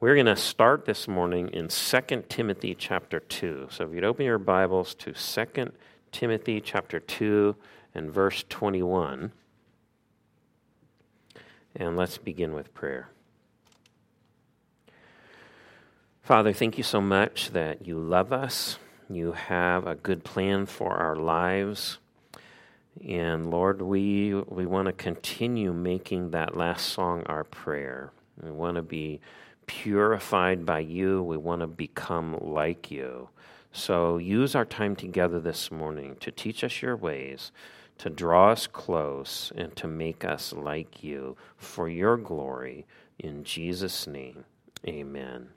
We're going to start this morning in 2 Timothy chapter 2. So if you'd open your Bibles to 2 Timothy chapter 2 and verse 21. And let's begin with prayer. Father, thank you so much that you love us. You have a good plan for our lives. And Lord, we want to continue making that last song our prayer. We want to be purified by you. We want to become like you. So use our time together this morning to teach us your ways, to draw us close, and to make us like you for your glory. In Jesus' name, amen.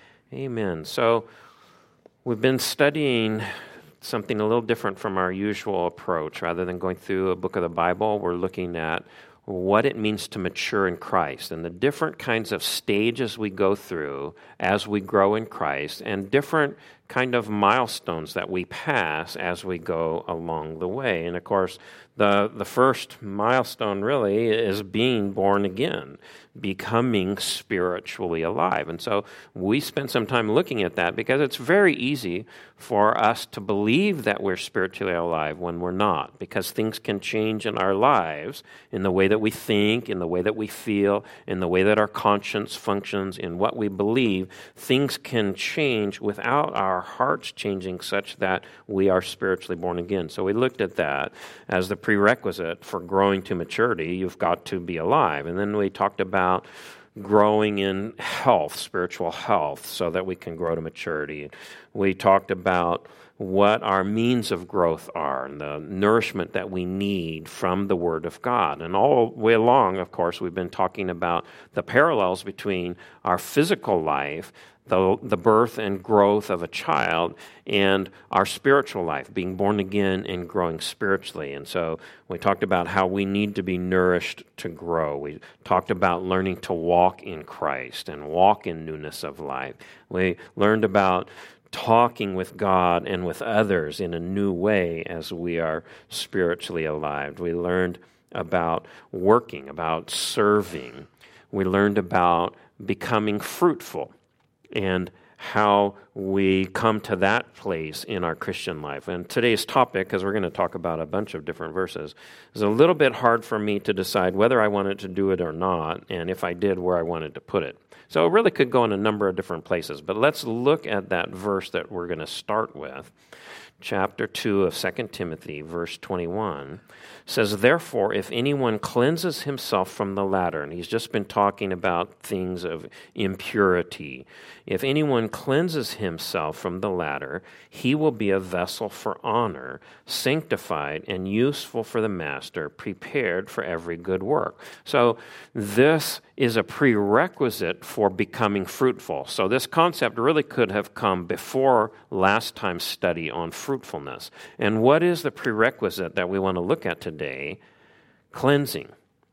Amen. So we've been studying something a little different from our usual approach. Rather than going through a book of the Bible, we're looking at what it means to mature in Christ and the different kinds of stages we go through as we grow in Christ and different kind of milestones that we pass as we go along the way. And of course, the first milestone really is being born again, becoming spiritually alive. And so we spent some time looking at that because it's very easy for us to believe that we're spiritually alive when we're not, because things can change in our lives in the way that we think, in the way that we feel, in the way that our conscience functions, in what we believe. Things can change without our hearts changing such that we are spiritually born again. So we looked at that as the prerequisite for growing to maturity. You've got to be alive. And then we talked about growing in health, spiritual health, so that we can grow to maturity. We talked about what our means of growth are and the nourishment that we need from the Word of God. And all the way along, of course, we've been talking about the parallels between our physical life, the birth and growth of a child, and our spiritual life, being born again and growing spiritually. And so we talked about how we need to be nourished to grow. We talked about learning to walk in Christ and walk in newness of life. We learned about talking with God and with others in a new way as we are spiritually alive. We learned about working, about serving. We learned about becoming fruitful and how we come to that place in our Christian life. And today's topic, because we're going to talk about a bunch of different verses, is a little bit hard for me to decide whether I wanted to do it or not, and if I did, where I wanted to put it. So it really could go in a number of different places, but let's look at that verse that we're going to start with. Chapter 2 of 2 Timothy, verse 21, says, "Therefore, if anyone cleanses himself from the latter," and he's just been talking about things of impurity. "If anyone cleanses himself from the latter, he will be a vessel for honor, sanctified and useful for the master, prepared for every good work." So this is a prerequisite for becoming fruitful. So this concept really could have come before last time's study on fruitfulness. And what is the prerequisite that we want to look at today? Cleansing.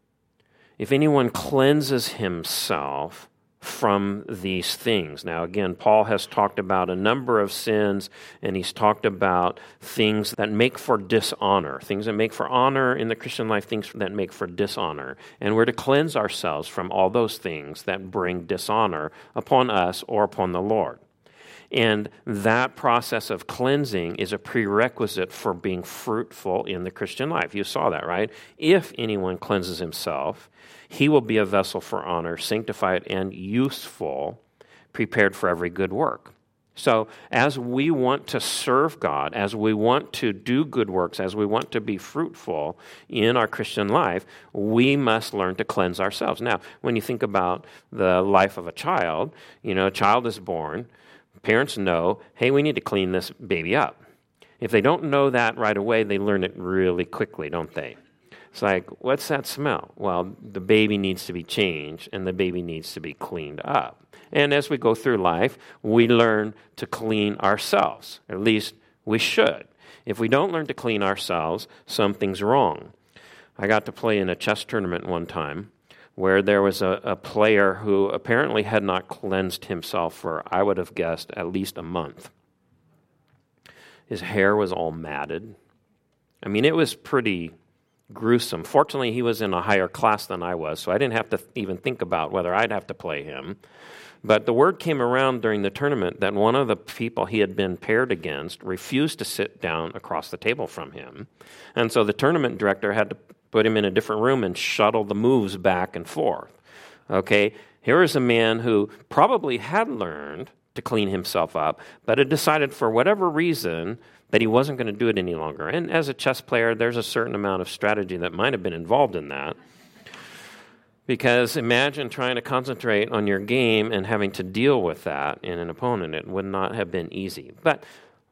If anyone cleanses himself from these things. Now, again, Paul has talked about a number of sins, and he's talked about things that make for dishonor, things that make for honor in the Christian life, things that make for dishonor. And we're to cleanse ourselves from all those things that bring dishonor upon us or upon the Lord. And that process of cleansing is a prerequisite for being fruitful in the Christian life. You saw that, right? If anyone cleanses himself, he will be a vessel for honor, sanctified and useful, prepared for every good work. So as we want to serve God, as we want to do good works, as we want to be fruitful in our Christian life, we must learn to cleanse ourselves. Now, when you think about the life of a child, a child is born. Parents know, hey, we need to clean this baby up. If they don't know that right away, they learn it really quickly, don't they? It's like, what's that smell? Well, the baby needs to be changed, and the baby needs to be cleaned up. And as we go through life, we learn to clean ourselves. At least we should. If we don't learn to clean ourselves, something's wrong. I got to play in a chess tournament one time where there was a player who apparently had not cleansed himself for, I would have guessed, at least a month. His hair was all matted. I mean, it was pretty gruesome. Fortunately, he was in a higher class than I was, so I didn't have to even think about whether I'd have to play him. But the word came around during the tournament that one of the people he had been paired against refused to sit down across the table from him. And so the tournament director had to put him in a different room and shuttle the moves back and forth. Okay, here is a man who probably had learned to clean himself up, but had decided for whatever reason that he wasn't going to do it any longer. And as a chess player, there's a certain amount of strategy that might have been involved in that. Because imagine trying to concentrate on your game and having to deal with that in an opponent. It would not have been easy. But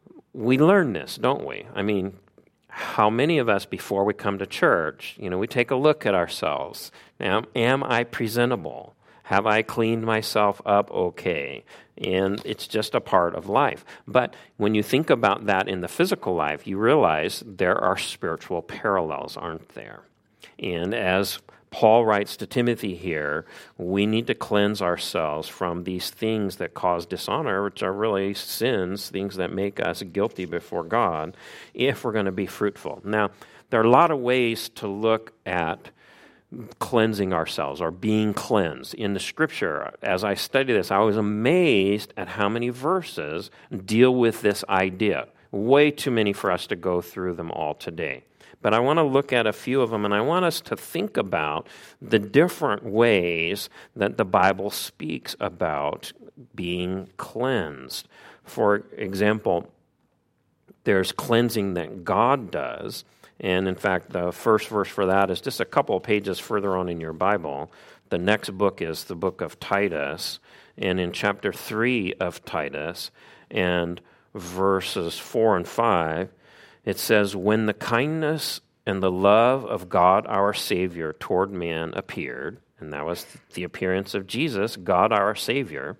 we learn this, don't we? I mean, how many of us, before we come to church, we take a look at ourselves. Now, am I presentable? Have I cleaned myself up okay? And it's just a part of life. But when you think about that in the physical life, you realize there are spiritual parallels, aren't there? And as Paul writes to Timothy here, we need to cleanse ourselves from these things that cause dishonor, which are really sins, things that make us guilty before God, if we're going to be fruitful. Now, there are a lot of ways to look at cleansing ourselves or being cleansed. In the Scripture, as I study this, I was amazed at how many verses deal with this idea. Way too many for us to go through them all today. But I want to look at a few of them, and I want us to think about the different ways that the Bible speaks about being cleansed. For example, there's cleansing that God does, and in fact, the first verse for that is just a couple of pages further on in your Bible. The next book is the book of Titus, and in chapter 3 of Titus, and verses 4 and 5, it says, "When the kindness and the love of God our Savior toward man appeared," and that was the appearance of Jesus, God our Savior,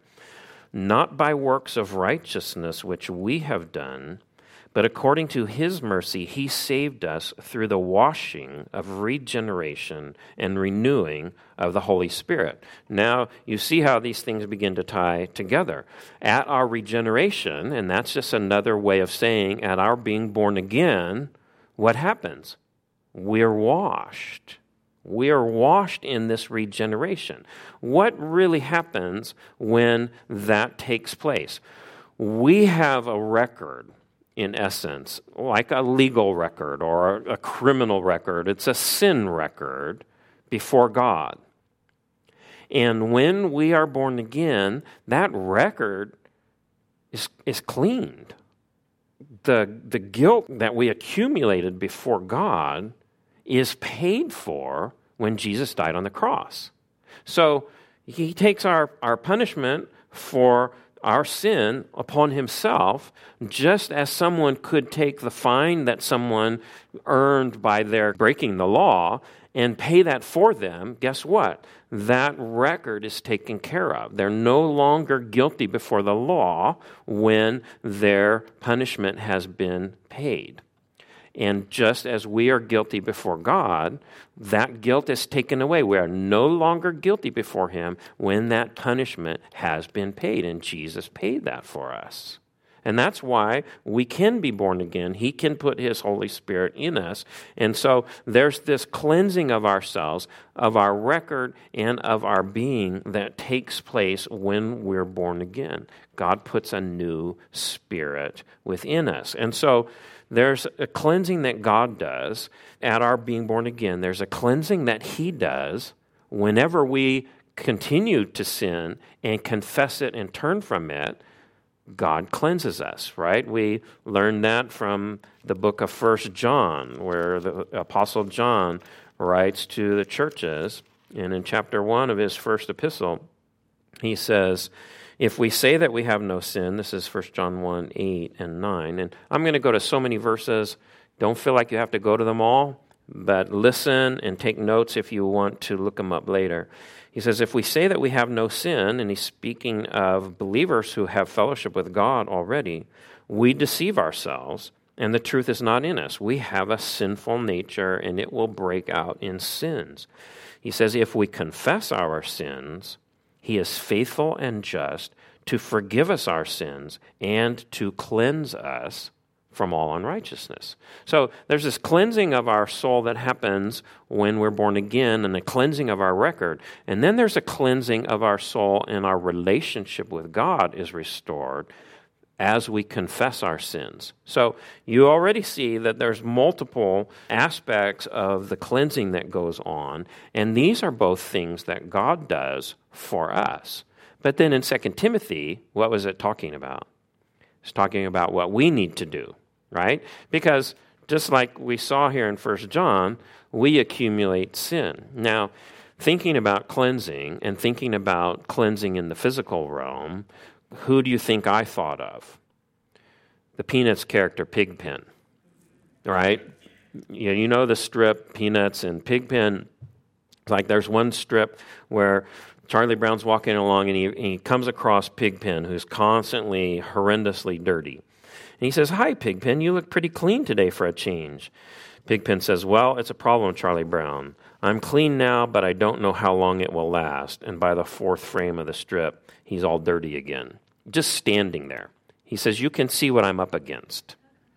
"not by works of righteousness which we have done, but according to His mercy He saved us through the washing of regeneration and renewing of the Holy Spirit." Now, you see how these things begin to tie together. At our regeneration, and that's just another way of saying at our being born again, what happens? We're washed. We are washed in this regeneration. What really happens when that takes place? We have a record, in essence, like a legal record or a criminal record. It's a sin record before God. And when we are born again, that record is cleaned. The guilt that we accumulated before God is paid for when Jesus died on the cross. So He takes our punishment for our sin upon Himself, just as someone could take the fine that someone earned by their breaking the law and pay that for them. Guess what? That record is taken care of. They're no longer guilty before the law when their punishment has been paid. And just as we are guilty before God, that guilt is taken away. We are no longer guilty before Him when that punishment has been paid, and Jesus paid that for us. And that's why we can be born again. He can put His Holy Spirit in us. And so there's this cleansing of ourselves, of our record, and of our being that takes place when we're born again. God puts a new spirit within us. And so there's a cleansing that God does at our being born again. There's a cleansing that He does whenever we continue to sin and confess it and turn from it. God cleanses us, right? We learned that from the book of 1 John, where the Apostle John writes to the churches. And in chapter 1 of his first epistle, he says, if we say that we have no sin, this is 1 John 1, 8 and 9. And I'm going to go to so many verses. Don't feel like you have to go to them all, but listen and take notes if you want to look them up later. He says, if we say that we have no sin, and he's speaking of believers who have fellowship with God already, we deceive ourselves, and the truth is not in us. We have a sinful nature, and it will break out in sins. He says, if we confess our sins, He is faithful and just to forgive us our sins and to cleanse us from all unrighteousness. So there's this cleansing of our soul that happens when we're born again, and the cleansing of our record. And then there's a cleansing of our soul, and our relationship with God is restored as we confess our sins. So you already see that there's multiple aspects of the cleansing that goes on, and these are both things that God does for us. But then in 2 Timothy, what was it talking about? It's talking about what we need to do, right? Because just like we saw here in 1 John, we accumulate sin. Now, thinking about cleansing and thinking about cleansing in the physical realm, who do you think I thought of? The Peanuts character, Pigpen, right? You know the strip, Peanuts and Pigpen. Like there's one strip where Charlie Brown's walking along and he comes across Pigpen, who's constantly horrendously dirty. And he says, "Hi, Pigpen, you look pretty clean today for a change." Pigpen says, "Well, it's a problem, Charlie Brown. I'm clean now, but I don't know how long it will last." And by the fourth frame of the strip, he's all dirty again, just standing there. He says, "You can see what I'm up against."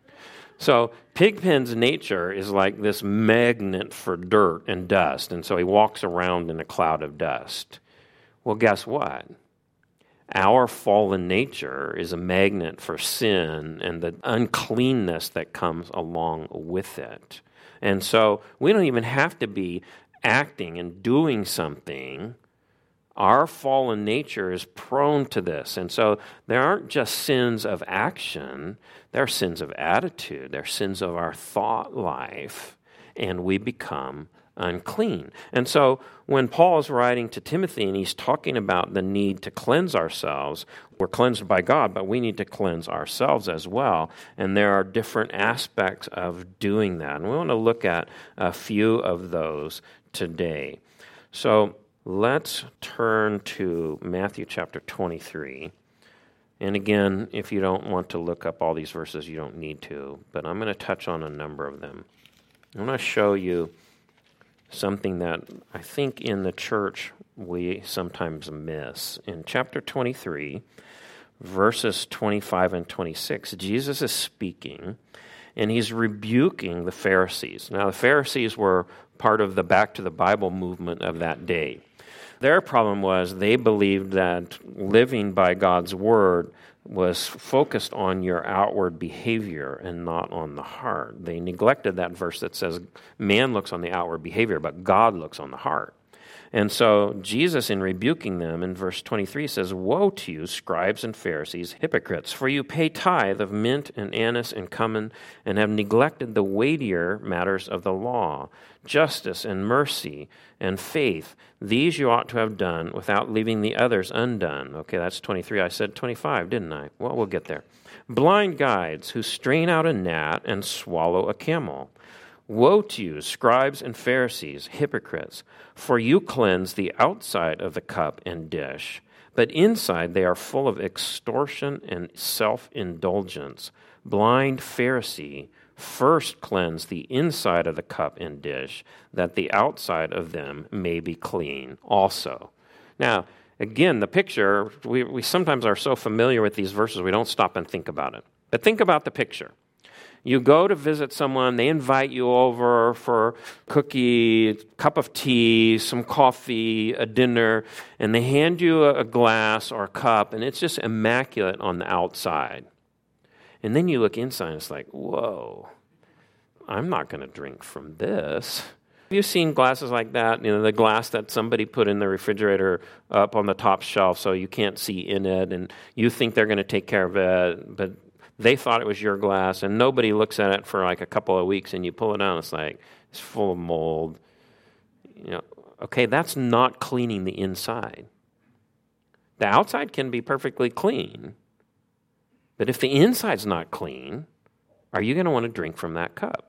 So Pigpen's nature is like this magnet for dirt and dust, and so he walks around in a cloud of dust. Well, guess what? Our fallen nature is a magnet for sin and the uncleanness that comes along with it. And so we don't even have to be acting and doing something. Our fallen nature is prone to this. And so there aren't just sins of action, there are sins of attitude, there are sins of our thought life, and we become unclean. And so when Paul is writing to Timothy and he's talking about the need to cleanse ourselves, we're cleansed by God, but we need to cleanse ourselves as well. And there are different aspects of doing that. And we want to look at a few of those today. So let's turn to Matthew chapter 23. And again, if you don't want to look up all these verses, you don't need to. But I'm going to touch on a number of them. I'm going to show you something that I think in the church we sometimes miss. In chapter 23, verses 25 and 26, Jesus is speaking, and he's rebuking the Pharisees. Now, the Pharisees were part of the Back to the Bible movement of that day. Their problem was they believed that living by God's word was focused on your outward behavior and not on the heart. They neglected that verse that says man looks on the outward behavior, but God looks on the heart. And so Jesus, in rebuking them, in verse 23 says, "Woe to you, scribes and Pharisees, hypocrites, for you pay tithe of mint and anise and cumin, and have neglected the weightier matters of the law, justice and mercy and faith. These you ought to have done without leaving the others undone." Okay, that's 23. I said 25, didn't I? Well, we'll get there. "Blind guides who strain out a gnat and swallow a camel. Woe to you, scribes and Pharisees, hypocrites, for you cleanse the outside of the cup and dish, but inside they are full of extortion and self-indulgence. Blind Pharisee, first cleanse the inside of the cup and dish, that the outside of them may be clean also." Now, again, the picture, we sometimes are so familiar with these verses we don't stop and think about it. But think about the picture. You go to visit someone, they invite you over for cookie, cup of tea, some coffee, a dinner, and they hand you a glass or a cup, and it's just immaculate on the outside. And then you look inside, and it's like, whoa, I'm not going to drink from this. Have you seen glasses like that? You know, the glass that somebody put in the refrigerator up on the top shelf so you can't see in it, and you think they're going to take care of it, but they thought it was your glass, and nobody looks at it for like a couple of weeks, and you pull it out, it's like, it's full of mold. You know, okay, that's not cleaning the inside. The outside can be perfectly clean, but if the inside's not clean, are you going to want to drink from that cup?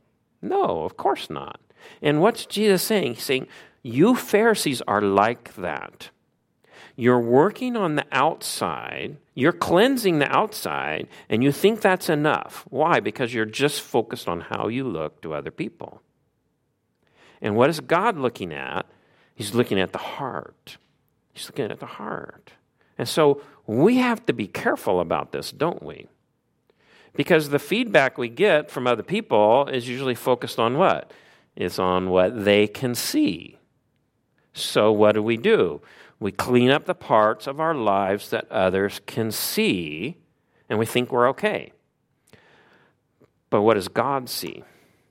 No, of course not. And what's Jesus saying? He's saying, you Pharisees are like that. You're working on the outside, you're cleansing the outside, and you think that's enough. Why? Because you're just focused on how you look to other people. And what is God looking at? He's looking at the heart. He's looking at the heart. And so we have to be careful about this, don't we? Because the feedback we get from other people is usually focused on what? It's on what they can see. So what do? We clean up the parts of our lives that others can see, and we think we're okay. But what does God see?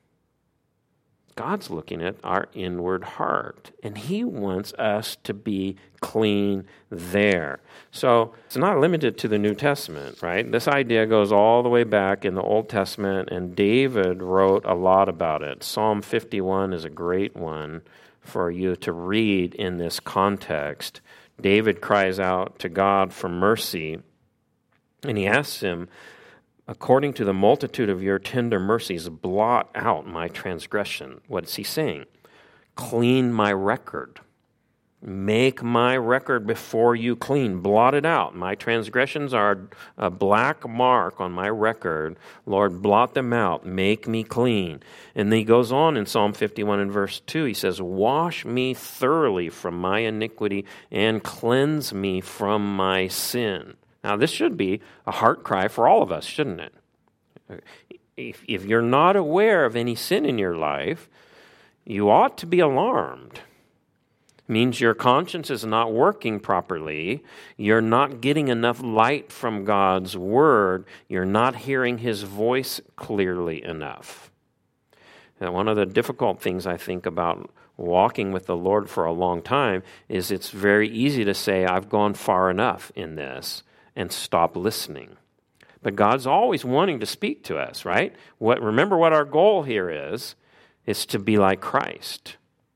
God's looking at our inward heart, and He wants us to be clean there. So it's not limited to the New Testament, right? This idea goes all the way back in the Old Testament, and David wrote a lot about it. Psalm 51 is a great one for you to read in this context. David cries out to God for mercy, and he asks Him, according to the multitude of your tender mercies, blot out my transgression. What is he saying? Clean my record. Make my record before you clean. Blot it out. My transgressions are a black mark on my record. Lord, blot them out. Make me clean. And then he goes on in Psalm 51 and verse 2. He says, wash me thoroughly from my iniquity and cleanse me from my sin. Now, this should be a heart cry for all of us, shouldn't it? If you're not aware of any sin in your life, you ought to be alarmed. It means your conscience is not working properly. You're not getting enough light from God's Word. You're not hearing His voice clearly enough. And one of the difficult things I think about walking with the Lord for a long time is it's very easy to say, I've gone far enough in this, and stop listening. But God's always wanting to speak to us, right? Remember what our goal here is to be like Christ.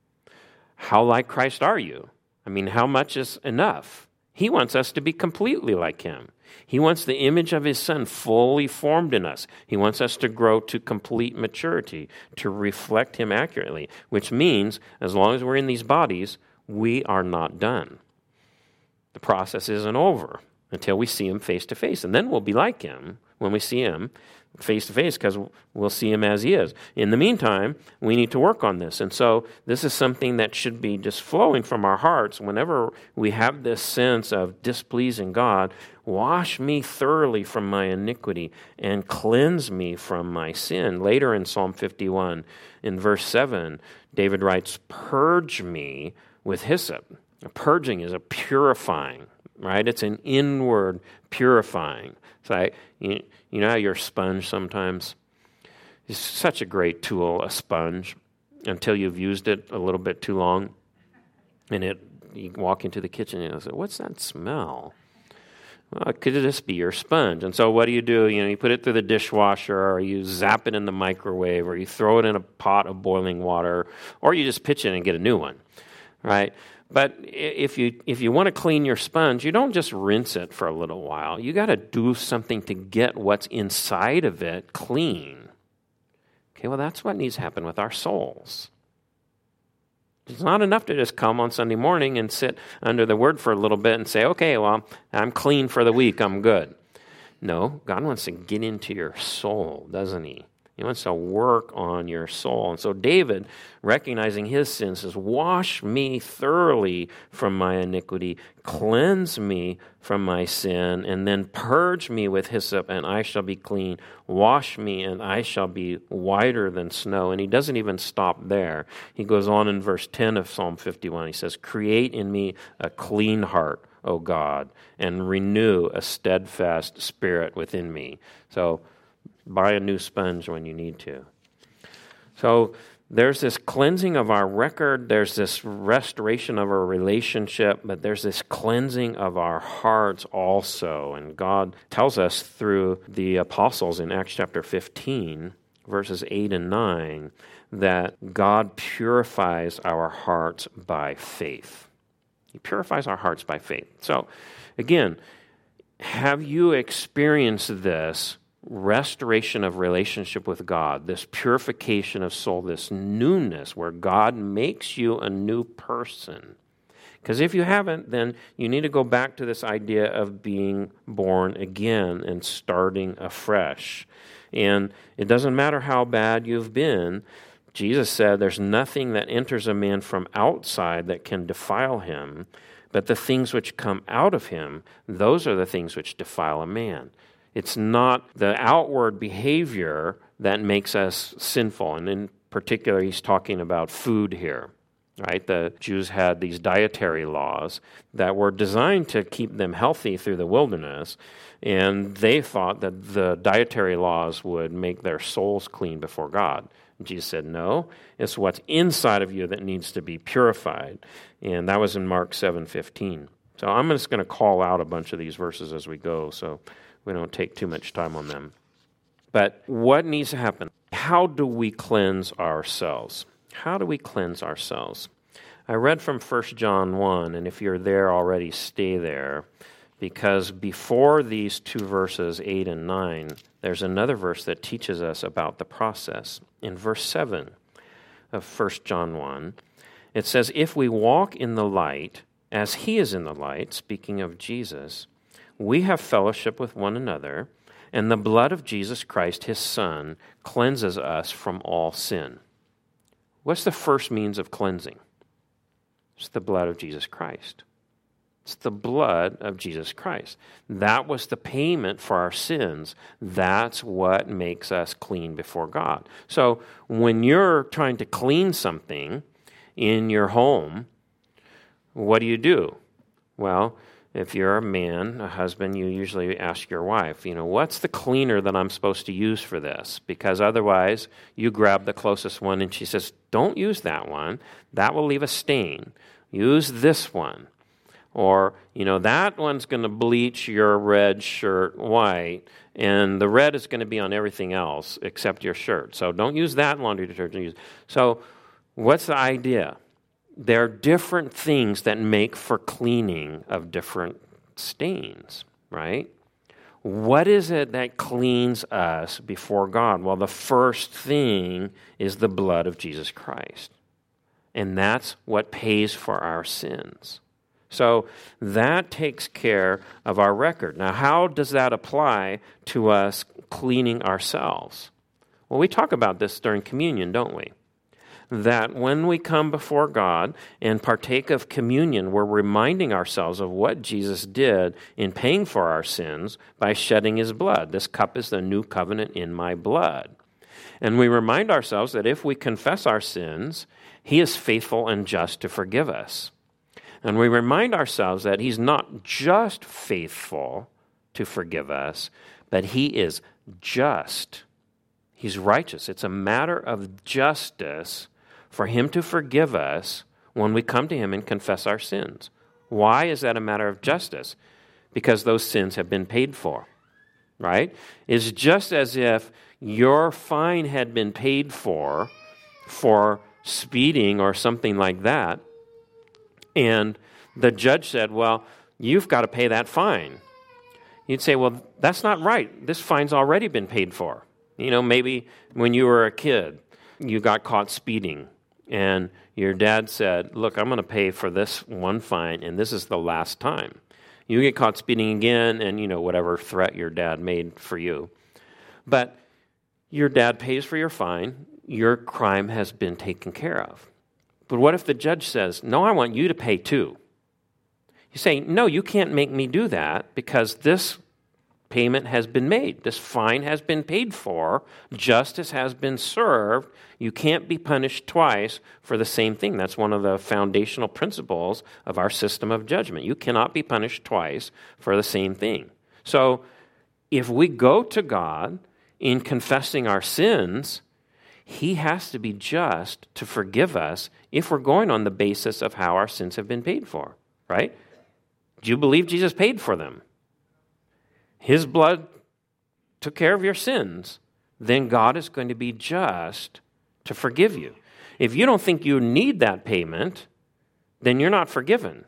How like Christ are you? I mean, how much is enough? He wants us to be completely like Him. He wants the image of His Son fully formed in us. He wants us to grow to complete maturity, to reflect Him accurately, which means as long as we're in these bodies, we are not done. The process isn't over until we see Him face to face. And then we'll be like Him when we see Him face to face, because we'll see Him as He is. In the meantime, we need to work on this. And so this is something that should be just flowing from our hearts whenever we have this sense of displeasing God. Wash me thoroughly from my iniquity and cleanse me from my sin. Later in Psalm 51, in verse 7, David writes, purge me with hyssop. Purging is a purifying. Right? It's an inward purifying. So you know how your sponge sometimes? It's such a great tool, a sponge, until you've used it a little bit too long. And you walk into the kitchen and you say, what's that smell? Well, could it just be your sponge? And so what do? You put it through the dishwasher, or you zap it in the microwave, or you throw it in a pot of boiling water, or you just pitch it and get a new one, right? But if you want to clean your sponge, you don't just rinse it for a little while. You got to do something to get what's inside of it clean. Okay, well, that's what needs to happen with our souls. It's not enough to just come on Sunday morning and sit under the Word for a little bit and say, okay, well, I'm clean for the week, I'm good. No, God wants to get into your soul, doesn't He? He wants to work on your soul. And so David, recognizing his sin, says, wash me thoroughly from my iniquity, cleanse me from my sin, and then purge me with hyssop, and I shall be clean. Wash me, and I shall be whiter than snow. And he doesn't even stop there. He goes on in verse 10 of Psalm 51. He says, create in me a clean heart, O God, and renew a steadfast spirit within me. So buy a new sponge when you need to. So there's this cleansing of our record, there's this restoration of our relationship, but there's this cleansing of our hearts also. And God tells us through the apostles in Acts chapter 15, verses 8 and 9, that God purifies our hearts by faith. He purifies our hearts by faith. So, again, have you experienced this restoration of relationship with God, this purification of soul, this newness where God makes you a new person? Because if you haven't, then you need to go back to this idea of being born again and starting afresh. And it doesn't matter how bad you've been. Jesus said there's nothing that enters a man from outside that can defile him, but the things which come out of him, those are the things which defile a man. It's not the outward behavior that makes us sinful. And in particular, he's talking about food here, right? The Jews had these dietary laws that were designed to keep them healthy through the wilderness, and they thought that the dietary laws would make their souls clean before God. And Jesus said, no, it's what's inside of you that needs to be purified. And that was in Mark 7:15. So I'm just going to call out a bunch of these verses as we go, so we don't take too much time on them. But what needs to happen? How do we cleanse ourselves? How do we cleanse ourselves? I read from 1 John 1, and if you're there already, stay there, because before these two verses, 8 and 9, there's another verse that teaches us about the process. In verse 7 of 1 John 1, it says, if we walk in the light, as he is in the light, speaking of Jesus, we have fellowship with one another, and the blood of Jesus Christ, his Son, cleanses us from all sin. What's the first means of cleansing? It's the blood of Jesus Christ. It's the blood of Jesus Christ. That was the payment for our sins. That's what makes us clean before God. So when you're trying to clean something in your home, what do? Well, if you're a man, a husband, you usually ask your wife, what's the cleaner that I'm supposed to use for this? Because otherwise, you grab the closest one and she says, don't use that one. That will leave a stain. Use this one. Or, that one's going to bleach your red shirt white, and the red is going to be on everything else except your shirt. So don't use that laundry detergent. So what's the idea? There are different things that make for cleaning of different stains, right? What is it that cleans us before God? Well, the first thing is the blood of Jesus Christ. And that's what pays for our sins. So that takes care of our record. Now, how does that apply to us cleaning ourselves? Well, we talk about this during communion, don't we? That when we come before God and partake of communion, we're reminding ourselves of what Jesus did in paying for our sins by shedding his blood. This cup is the new covenant in my blood. And we remind ourselves that if we confess our sins, he is faithful and just to forgive us. And we remind ourselves that he's not just faithful to forgive us, but he is just. He's righteous. It's a matter of justice for him to forgive us when we come to him and confess our sins. Why is that a matter of justice? Because those sins have been paid for, right? It's just as if your fine had been paid for speeding or something like that, and the judge said, well, you've got to pay that fine. You'd say, well, that's not right. This fine's already been paid for. Maybe when you were a kid, you got caught speeding, and your dad said, look, I'm going to pay for this one fine, and this is the last time. You get caught speeding again, and whatever threat your dad made for you. But your dad pays for your fine. Your crime has been taken care of. But what if the judge says, no, I want you to pay too? You say, no, you can't make me do that because this payment has been made. This fine has been paid for. Justice has been served. You can't be punished twice for the same thing. That's one of the foundational principles of our system of judgment. You cannot be punished twice for the same thing. So if we go to God in confessing our sins, he has to be just to forgive us if we're going on the basis of how our sins have been paid for, right? Do you believe Jesus paid for them? His blood took care of your sins. Then God is going to be just to forgive you. If you don't think you need that payment, then you're not forgiven.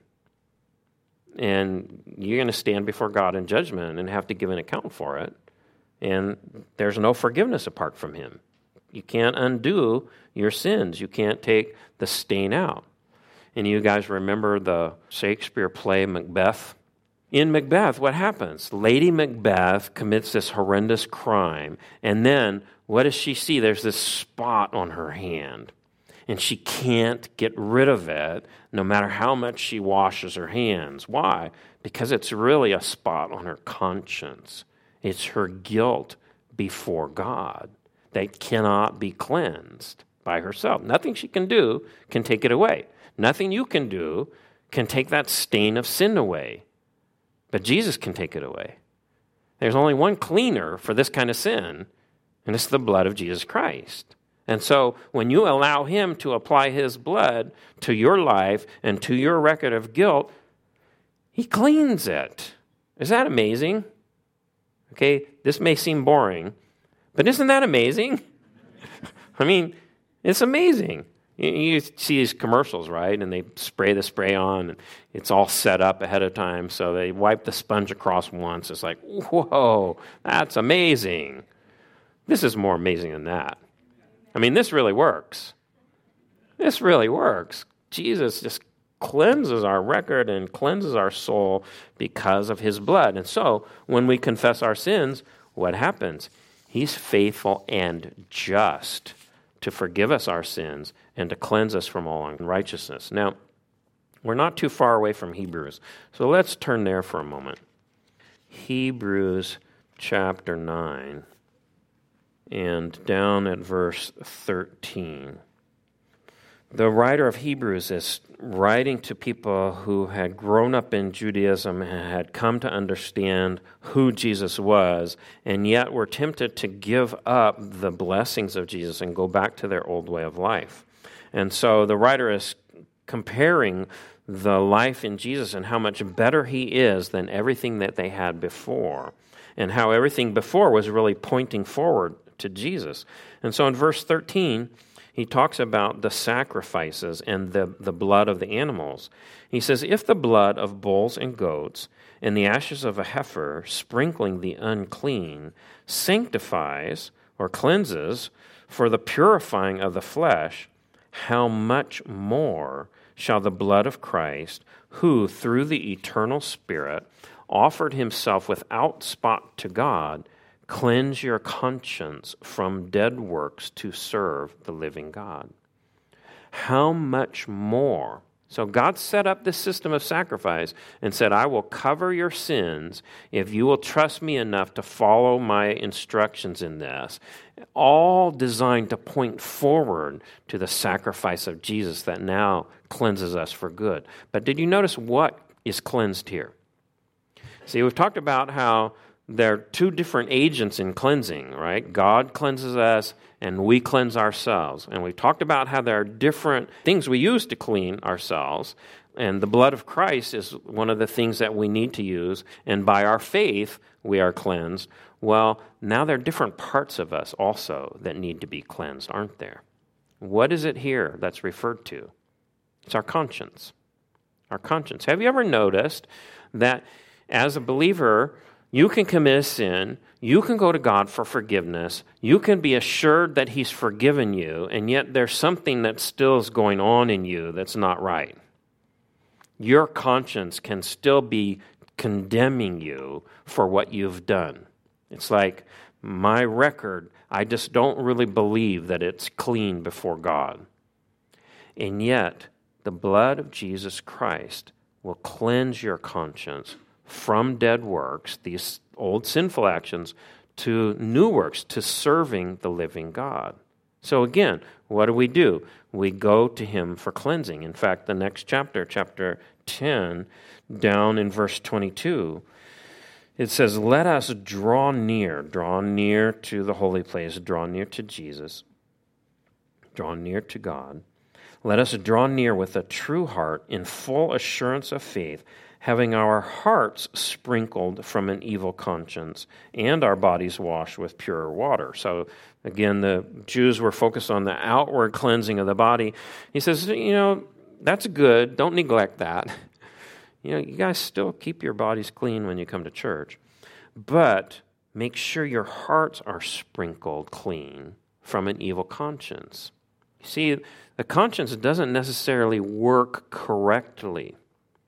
And you're going to stand before God in judgment and have to give an account for it. And there's no forgiveness apart from him. You can't undo your sins. You can't take the stain out. And you guys remember the Shakespeare play Macbeth? In Macbeth, what happens? Lady Macbeth commits this horrendous crime, and then what does she see? There's this spot on her hand, and she can't get rid of it no matter how much she washes her hands. Why? Because it's really a spot on her conscience. It's her guilt before God that cannot be cleansed by herself. Nothing she can do can take it away. Nothing you can do can take that stain of sin away. But Jesus can take it away. There's only one cleaner for this kind of sin, and it's the blood of Jesus Christ. And so when you allow him to apply his blood to your life and to your record of guilt, he cleans it. Is that amazing? Okay, this may seem boring, but isn't that amazing? I mean, it's amazing. You see these commercials, right? And they spray the spray on, and it's all set up ahead of time, so they wipe the sponge across once. It's like, whoa, that's amazing. This is more amazing than that. I mean, this really works. This really works. Jesus just cleanses our record and cleanses our soul because of his blood. And so, when we confess our sins, what happens? He's faithful and just to forgive us our sins and to cleanse us from all unrighteousness. Now, we're not too far away from Hebrews, so let's turn there for a moment. Hebrews chapter 9. And down at verse 13. The writer of Hebrews is writing to people who had grown up in Judaism and had come to understand who Jesus was, and yet were tempted to give up the blessings of Jesus and go back to their old way of life. And so the writer is comparing the life in Jesus and how much better he is than everything that they had before, and how everything before was really pointing forward to Jesus. And so in verse 13, he talks about the sacrifices and the blood of the animals. He says, if the blood of bulls and goats and the ashes of a heifer sprinkling the unclean sanctifies or cleanses for the purifying of the flesh, how much more shall the blood of Christ, who through the eternal Spirit offered himself without spot to God, cleanse your conscience from dead works to serve the living God. How much more? So God set up this system of sacrifice and said, I will cover your sins if you will trust me enough to follow my instructions in this. All designed to point forward to the sacrifice of Jesus that now cleanses us for good. But did you notice what is cleansed here? See, we've talked about how there are two different agents in cleansing, right? God cleanses us and we cleanse ourselves. And we talked about how there are different things we use to clean ourselves. And the blood of Christ is one of the things that we need to use. And by our faith, we are cleansed. Well, now there are different parts of us also that need to be cleansed, aren't there? What is it here that's referred to? It's our conscience. Our conscience. Have you ever noticed that as a believer, you can commit a sin, you can go to God for forgiveness, you can be assured that he's forgiven you, and yet there's something that still is going on in you that's not right. Your conscience can still be condemning you for what you've done. It's like, my record, I just don't really believe that it's clean before God. And yet, the blood of Jesus Christ will cleanse your conscience from dead works, these old sinful actions, to new works, to serving the living God. So again, what do? We go to him for cleansing. In fact, the next chapter, chapter 10, down in verse 22, it says, let us draw near to the holy place, draw near to Jesus, draw near to God. Let us draw near with a true heart in full assurance of faith, having our hearts sprinkled from an evil conscience and our bodies washed with pure water. So again, the Jews were focused on the outward cleansing of the body. He says, that's good. Don't neglect that. You guys still keep your bodies clean when you come to church. But make sure your hearts are sprinkled clean from an evil conscience. You see, the conscience doesn't necessarily work correctly.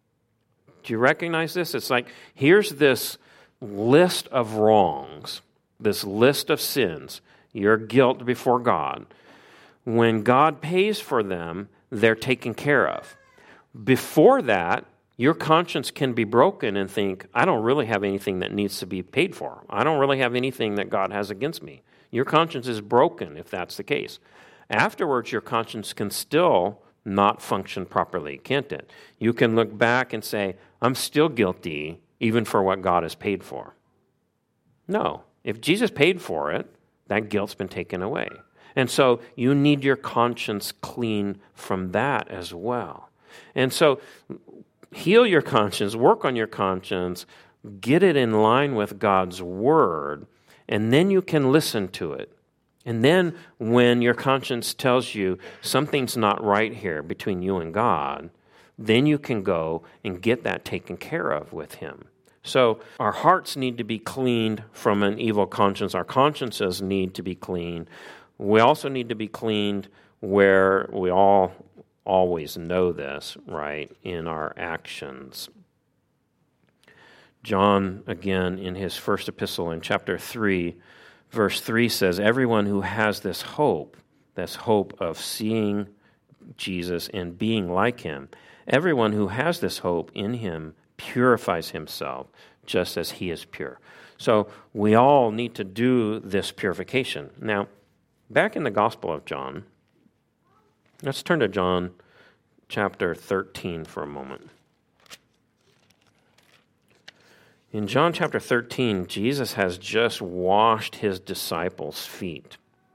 Do you recognize this? It's like, here's this list of wrongs, this list of sins, your guilt before God. When God pays for them, they're taken care of. Before that, Your conscience can be broken and think, I don't really have anything that needs to be paid for. I don't really have anything that God has against me. Your conscience is broken if that's the case. Afterwards, your conscience can still not function properly, can't it? You can look back and say, I'm still guilty even for what God has paid for. No. If Jesus paid for it, that guilt's been taken away. And so you need your conscience clean from that as well. And so heal your conscience, work on your conscience, get it in line with God's word, and then you can listen to it. And then when your conscience tells you something's not right here between you and God, then you can go and get that taken care of with Him. So our hearts need to be cleaned from an evil conscience. Our consciences need to be cleaned. We also need to be cleaned where we all always know this, right, in our actions. John, again, in his first epistle in chapter 3, verse 3 says, everyone who has this hope of seeing Jesus and being like Him, everyone who has this hope in Him purifies himself just as He is pure. So we all need to do this purification. Now, back in the Gospel of John, let's turn to John chapter 13 for a moment. In John chapter 13, Jesus has just washed His disciples' feet.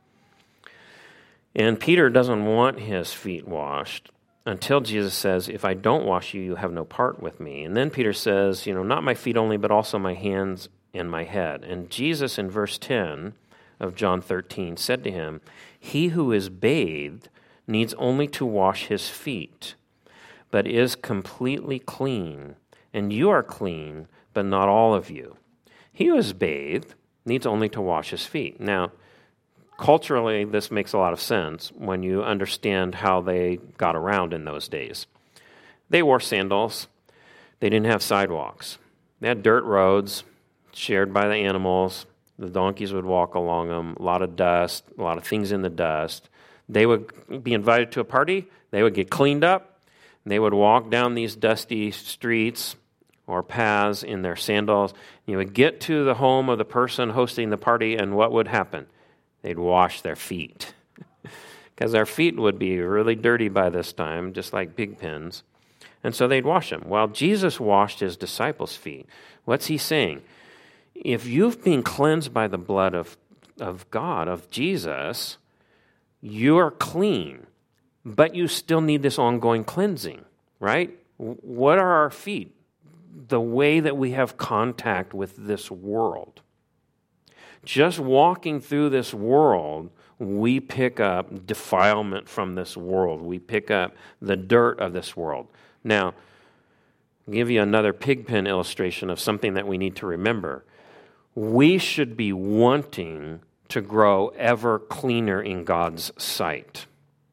And Peter doesn't want his feet washed until Jesus says, if I don't wash you, you have no part with me. And then Peter says, not my feet only, but also my hands and my head. And Jesus in verse 10 of John 13 said to him, he who is bathed needs only to wash his feet, but is completely clean. And you are clean, but not all of you. He who is bathed needs only to wash his feet. Now, culturally, this makes a lot of sense when you understand how they got around in those days. They wore sandals. They didn't have sidewalks. They had dirt roads shared by the animals. The donkeys would walk along them. A lot of dust, a lot of things in the dust. They would be invited to a party. They would get cleaned up. They would walk down these dusty streets or paths in their sandals. You would get to the home of the person hosting the party, and what would happen? They'd wash their feet. Because their feet would be really dirty by this time, just like pig pens. And so they'd wash them. Well, Jesus washed His disciples' feet. What's He saying? If you've been cleansed by the blood of God, of Jesus, you're clean. But you still need this ongoing cleansing, right? What are our feet? The way that we have contact with this world. Just walking through this world, we pick up defilement from this world. We pick up the dirt of this world. Now, I'll give you another pigpen illustration of something that we need to remember. We should be wanting to grow ever cleaner in God's sight.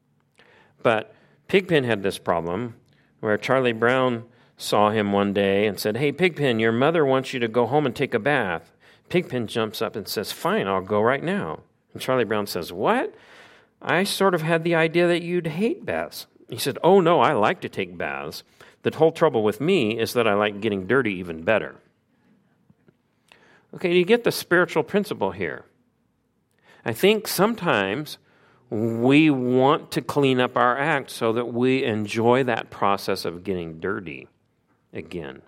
But Pigpen had this problem where Charlie Brown saw him one day and said, hey, Pigpen, your mother wants you to go home and take a bath. Pigpen jumps up and says, fine, I'll go right now. And Charlie Brown says, what? I sort of had the idea that you'd hate baths. He said, oh, no, I like to take baths. The whole trouble with me is that I like getting dirty even better. Okay, you get the spiritual principle here. I think sometimes we want to clean up our act so that we enjoy that process of getting dirty again.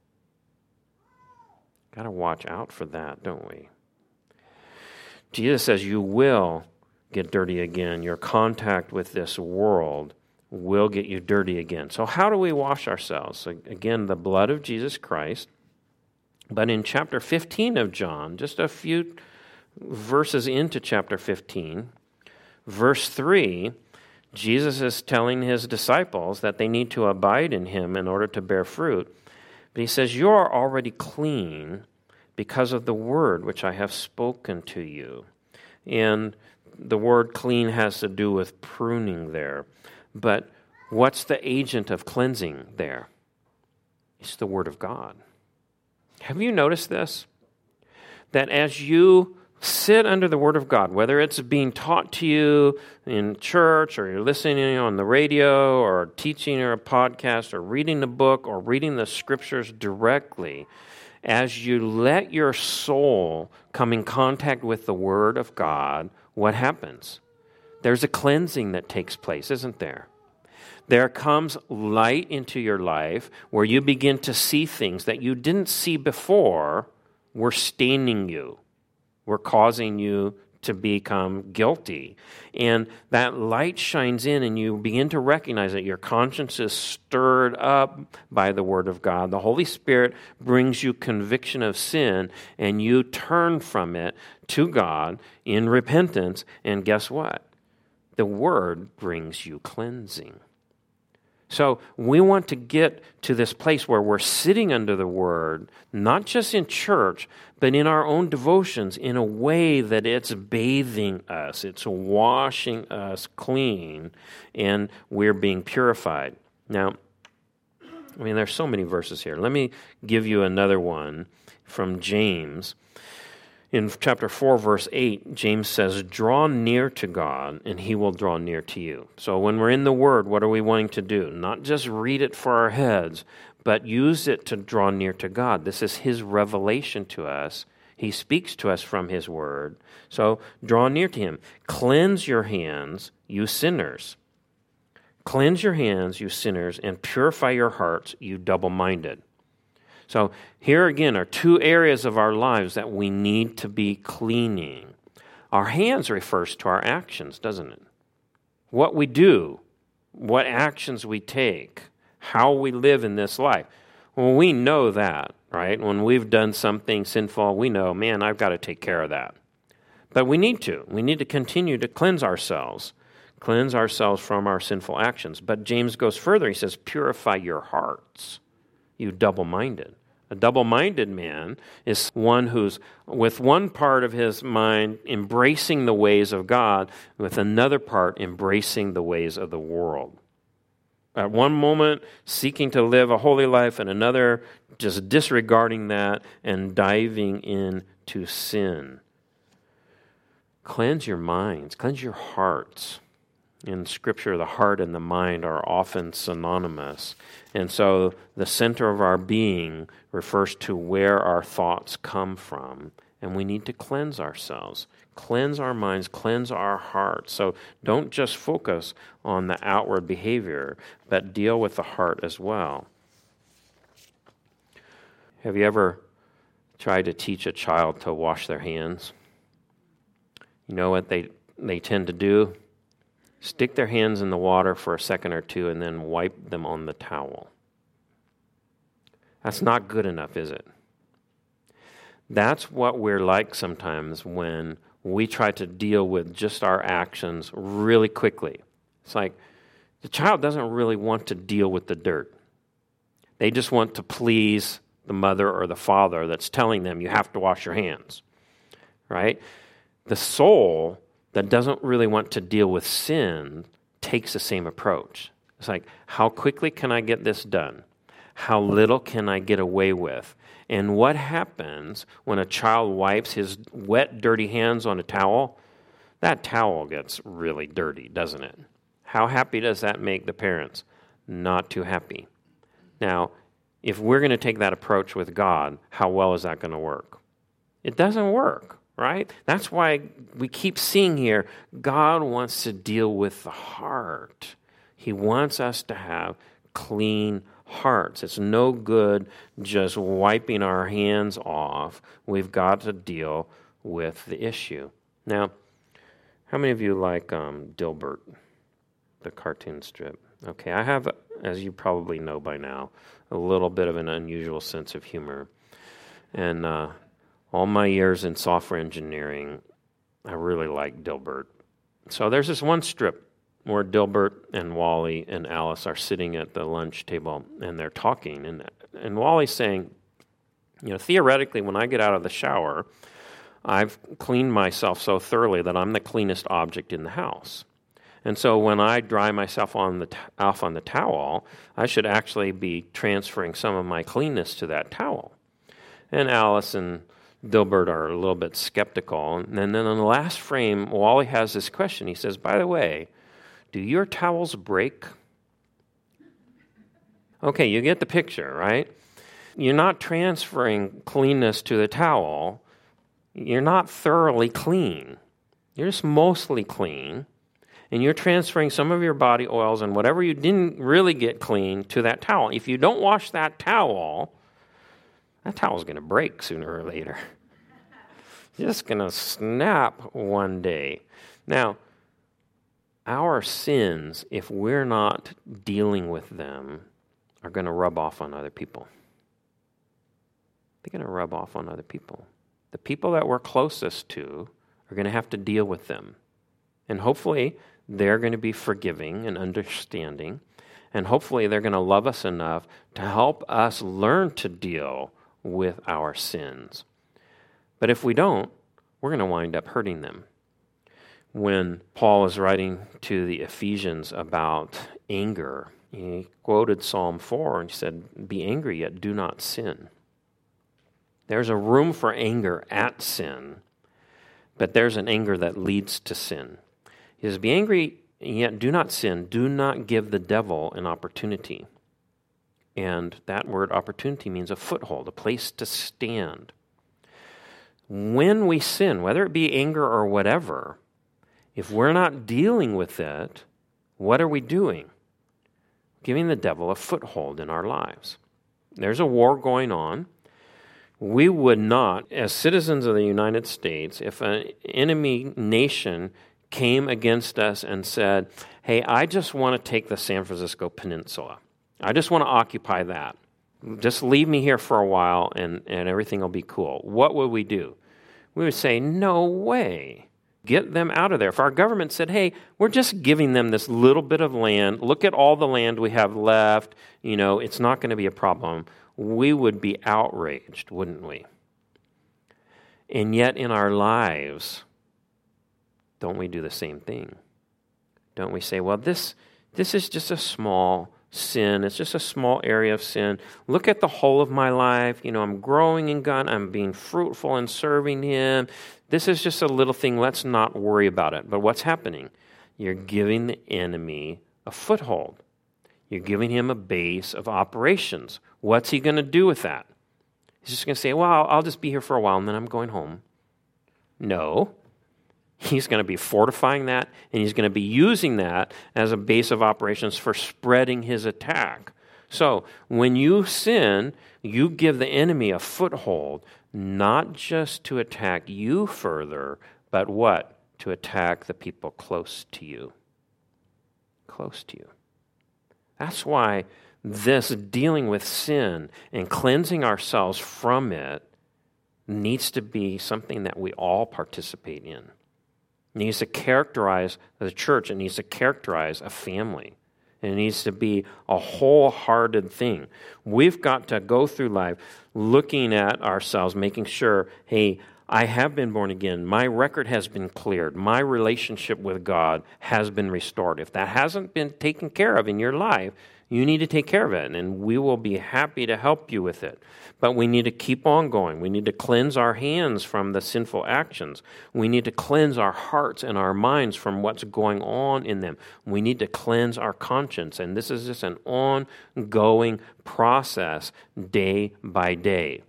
Got to watch out for that, don't we? Jesus says you will get dirty again. Your contact with this world will get you dirty again. So how do we wash ourselves? So again, the blood of Jesus Christ. But in chapter 15 of John, just a few verses into chapter 15, verse 3, Jesus is telling His disciples that they need to abide in Him in order to bear fruit. But He says, you are already clean because of the word which I have spoken to you. And the word clean has to do with pruning there. But what's the agent of cleansing there? It's the word of God. Have you noticed this? That as you Sit under the Word of God, whether it's being taught to you in church or you're listening on the radio or teaching or a podcast or reading a book or reading the Scriptures directly. As you let your soul come in contact with the Word of God, what happens? There's a cleansing that takes place, isn't there? There comes light into your life where you begin to see things that you didn't see before were staining you, were causing you to become guilty. And that light shines in and you begin to recognize that your conscience is stirred up by the Word of God. The Holy Spirit brings you conviction of sin and you turn from it to God in repentance. And guess what? The Word brings you cleansing. So we want to get to this place where we're sitting under the Word, not just in church, but in our own devotions in a way that it's bathing us, it's washing us clean, and we're being purified. Now, there's so many verses here. Let me give you another one from James. In chapter 4, verse 8, James says, draw near to God, and he will draw near to you. So when we're in the Word, what are we wanting to do? Not just read it for our heads, but use it to draw near to God. This is his revelation to us. He speaks to us from his Word. So draw near to him. Cleanse your hands, you sinners. Cleanse your hands, you sinners, and purify your hearts, you double-minded. So here again are two areas of our lives that we need to be cleaning. Our hands refers to our actions, doesn't it? What we do, what actions we take, how we live in this life. Well, we know that, right? When we've done something sinful, we know, man, I've got to take care of that. But we need to. We need to continue to cleanse ourselves from our sinful actions. But James goes further. He says, purify your hearts, you double-minded. A double-minded man is one who's, with one part of his mind, embracing the ways of God, with another part embracing the ways of the world. At one moment, seeking to live a holy life, and another just disregarding that and diving into sin. Cleanse your minds, cleanse your hearts. In Scripture, the heart and the mind are often synonymous. And so the center of our being refers to where our thoughts come from. And we need to cleanse ourselves, cleanse our minds, cleanse our hearts. So don't just focus on the outward behavior, but deal with the heart as well. Have you ever tried to teach a child to wash their hands? You know what they tend to do? Stick their hands in the water for a second or two and then wipe them on the towel. That's not good enough, is it? That's what we're like sometimes when we try to deal with just our actions really quickly. It's like the child doesn't really want to deal with the dirt. They just want to please the mother or the father that's telling them you have to wash your hands, right? The soul that doesn't really want to deal with sin takes the same approach. It's like, how quickly can I get this done? How little can I get away with? And what happens when a child wipes his wet, dirty hands on a towel? That towel gets really dirty, doesn't it? How happy does that make the parents? Not too happy. Now, if we're going to take that approach with God, how well is that going to work? It doesn't work. Right? That's why we keep seeing here, God wants to deal with the heart. He wants us to have clean hearts. It's no good just wiping our hands off. We've got to deal with the issue. Now, how many of you like Dilbert, the cartoon strip? Okay, I have, as you probably know by now, a little bit of an unusual sense of humor. And all my years in software engineering, I really like Dilbert. So there's this one strip where Dilbert and Wally and Alice are sitting at the lunch table and they're talking. And Wally's saying, theoretically, when I get out of the shower, I've cleaned myself so thoroughly that I'm the cleanest object in the house. And so when I dry myself off on the towel, I should actually be transferring some of my cleanness to that towel. And Alice and Dilbert are a little bit skeptical. And then in the last frame, Wally has this question. He says, by the way, do your towels break? Okay, you get the picture, right? You're not transferring cleanness to the towel. You're not thoroughly clean. You're just mostly clean. And you're transferring some of your body oils and whatever you didn't really get clean to that towel. If you don't wash that towel's going to break sooner or later. It's just going to snap one day. Now, our sins, if we're not dealing with them, are going to rub off on other people. They're going to rub off on other people. The people that we're closest to are going to have to deal with them. And hopefully, they're going to be forgiving and understanding. And hopefully, they're going to love us enough to help us learn to deal with our sins. But if we don't, we're going to wind up hurting them. When Paul was writing to the Ephesians about anger, he quoted Psalm 4 and he said, "Be angry, yet do not sin." There's a room for anger at sin, but there's an anger that leads to sin. He says, "Be angry, yet do not sin. Do not give the devil an opportunity." And that word opportunity means a foothold, a place to stand. When we sin, whether it be anger or whatever, if we're not dealing with it, what are we doing? Giving the devil a foothold in our lives. There's a war going on. We would not, as citizens of the United States, if an enemy nation came against us and said, "Hey, I just want to take the San Francisco Peninsula. I just want to occupy that. Just leave me here for a while and everything will be cool." What would we do? We would say, "No way. Get them out of there." If our government said, "Hey, we're just giving them this little bit of land. Look at all the land we have left. It's not going to be a problem," we would be outraged, wouldn't we? And yet in our lives, don't we do the same thing? Don't we say, "Well, this is just a small sin. It's just a small area of sin. Look at the whole of my life. I'm growing in God. I'm being fruitful in serving Him. This is just a little thing. Let's not worry about it." But what's happening? You're giving the enemy a foothold. You're giving him a base of operations. What's he going to do with that? He's just going to say, "Well, I'll just be here for a while and then I'm going home." No. He's going to be fortifying that, and he's going to be using that as a base of operations for spreading his attack. So when you sin, you give the enemy a foothold, not just to attack you further, but what? To attack the people close to you. Close to you. That's why this dealing with sin and cleansing ourselves from it needs to be something that we all participate in. It needs to characterize the church. It needs to characterize a family. And it needs to be a wholehearted thing. We've got to go through life looking at ourselves, making sure, hey, I have been born again. My record has been cleared. My relationship with God has been restored. If that hasn't been taken care of in your life, you need to take care of it, and we will be happy to help you with it. But we need to keep on going. We need to cleanse our hands from the sinful actions. We need to cleanse our hearts and our minds from what's going on in them. We need to cleanse our conscience, and this is just an ongoing process day by day.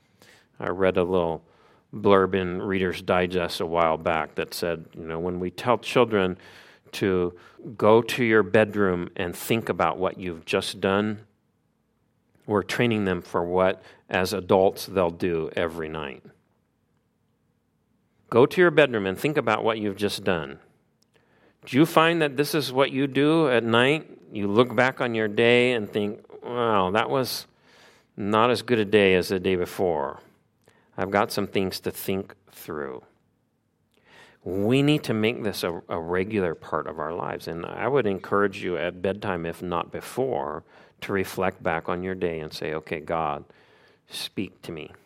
I read a little blurb in Reader's Digest a while back that said, when we tell children to go to your bedroom and think about what you've just done, we're training them for what, as adults, they'll do every night. Go to your bedroom and think about what you've just done. Do you find that this is what you do at night? You look back on your day and think, wow, that was not as good a day as the day before. I've got some things to think through. We need to make this a regular part of our lives. And I would encourage you at bedtime, if not before, to reflect back on your day and say, okay, God, speak to me.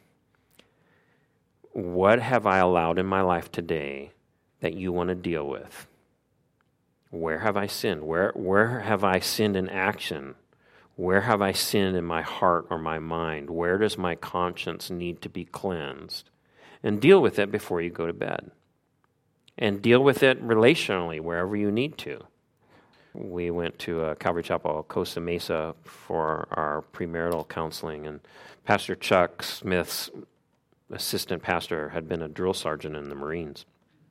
What have I allowed in my life today that you want to deal with? Where have I sinned? Where have I sinned in action? Where have I sinned in my heart or my mind? Where does my conscience need to be cleansed? and deal with it before you go to bed. And deal with it relationally wherever you need to. We went to Calvary Chapel, Costa Mesa, for our premarital counseling, and Pastor Chuck Smith's assistant pastor had been a drill sergeant in the Marines.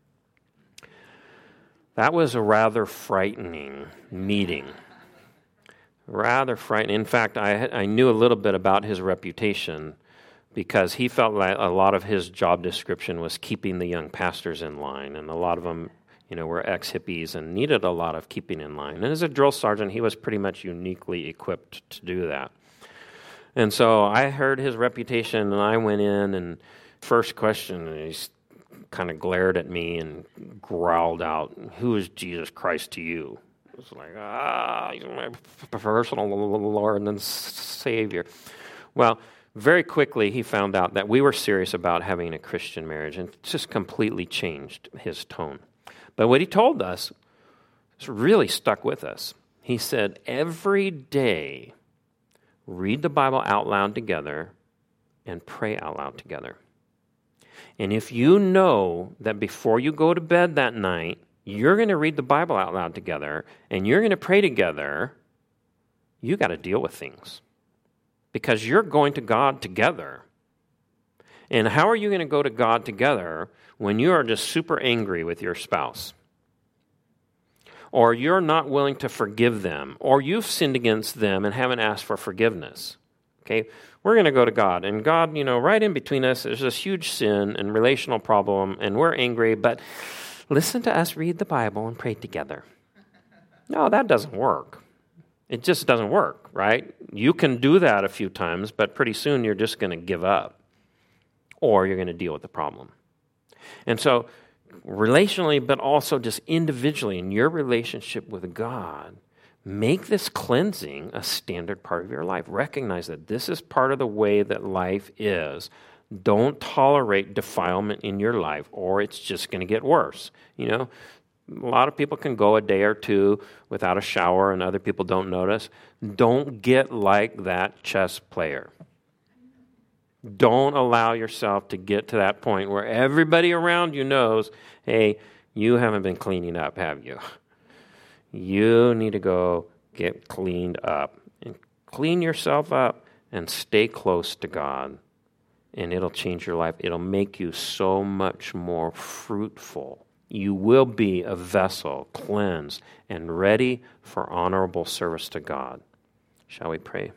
That was a rather frightening meeting. Rather frightening. In fact, I knew a little bit about his reputation because he felt like a lot of his job description was keeping the young pastors in line, and a lot of them, were ex-hippies and needed a lot of keeping in line. And as a drill sergeant, he was pretty much uniquely equipped to do that. And so I heard his reputation, and I went in, and first question, and he kind of glared at me and growled out, "Who is Jesus Christ to you?" It's like, he's my personal Lord and Savior. Well, very quickly he found out that we were serious about having a Christian marriage, and it just completely changed his tone. But what he told us really stuck with us. He said, every day, read the Bible out loud together and pray out loud together. And if you know that before you go to bed that night, you're going to read the Bible out loud together and you're going to pray together, you got to deal with things. Because you're going to God together. And how are you going to go to God together when you are just super angry with your spouse? Or you're not willing to forgive them, or you've sinned against them and haven't asked for forgiveness. Okay, we're going to go to God, and God, right in between us, there's this huge sin and relational problem, and we're angry, but listen to us read the Bible and pray together. No, that doesn't work. It just doesn't work, right? You can do that a few times, but pretty soon you're just going to give up, or you're going to deal with the problem. And so, relationally, but also just individually in your relationship with God, make this cleansing a standard part of your life. Recognize that this is part of the way that life is. Don't tolerate defilement in your life, or it's just going to get worse. A lot of people can go a day or two without a shower, and other people don't notice. Don't get like that chess player. Don't allow yourself to get to that point where everybody around you knows, hey, you haven't been cleaning up, have you? You need to go get cleaned up. And clean yourself up and stay close to God. And it'll change your life. It'll make you so much more fruitful. You will be a vessel, cleansed, and ready for honorable service to God. Shall we pray?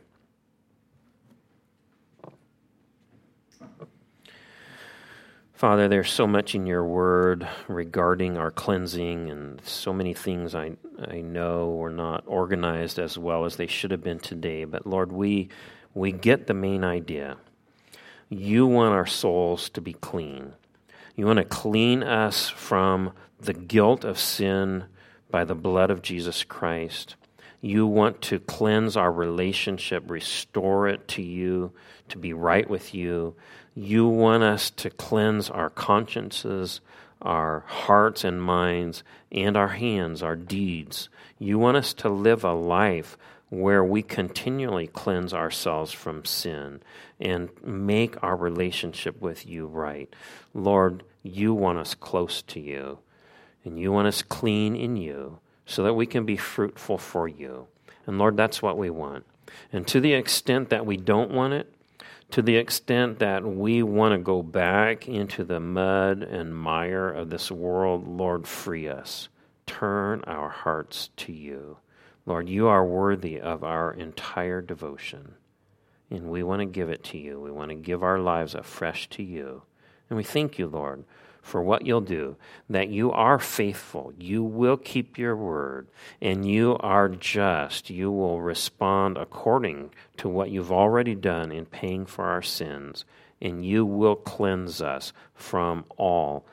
Father, there's so much in your word regarding our cleansing, and so many things I know were not organized as well as they should have been today. But Lord, we get the main idea. You want our souls to be clean. You want to clean us from the guilt of sin by the blood of Jesus Christ. You want to cleanse our relationship, restore it to you, to be right with you. You want us to cleanse our consciences, our hearts and minds, and our hands, our deeds. You want us to live a life where we continually cleanse ourselves from sin and make our relationship with you right. Lord, you want us close to you, and you want us clean in you so that we can be fruitful for you. And Lord, that's what we want. And to the extent that we don't want it, to the extent that we want to go back into the mud and mire of this world, Lord, free us. Turn our hearts to you. Lord, you are worthy of our entire devotion, and we want to give it to you. We want to give our lives afresh to you. And we thank you, Lord, for what you'll do, that you are faithful, you will keep your word, and you are just. You will respond according to what you've already done in paying for our sins, and you will cleanse us from all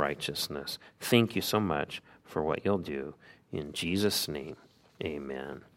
unrighteousness. Thank you so much for what you'll do. In Jesus' name, amen.